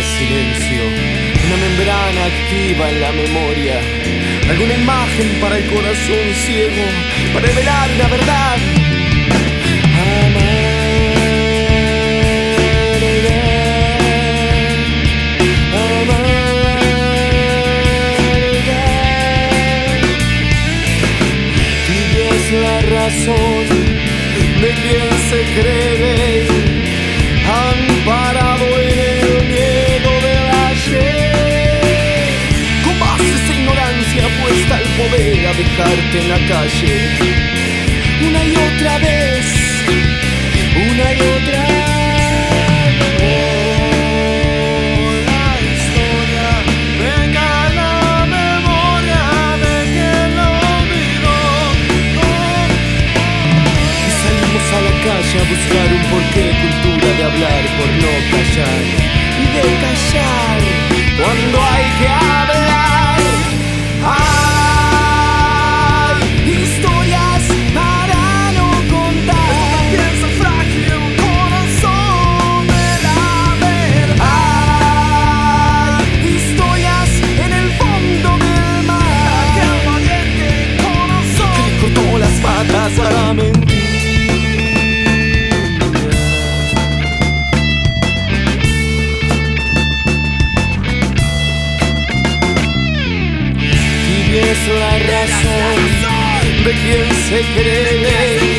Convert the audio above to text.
silencio, una membrana activa en la memoria, alguna imagen para el corazón ciego, para revelar la verdad. La razón de quien se cree amparado en el miedo del ayer, con bases de ignorancia puesta al poder a dejarte en la calle una y otra vez, una y otra vez. A buscar un porqué, cultura de hablar por no callar y de callar cuando hay que hablar. Hay historias para no contar. Piensa frágil un corazón de la verdad. Hay historias en el fondo del mar. Aquel valiente corazón que le cortó las patas a la mente. Es la razón de quien se cree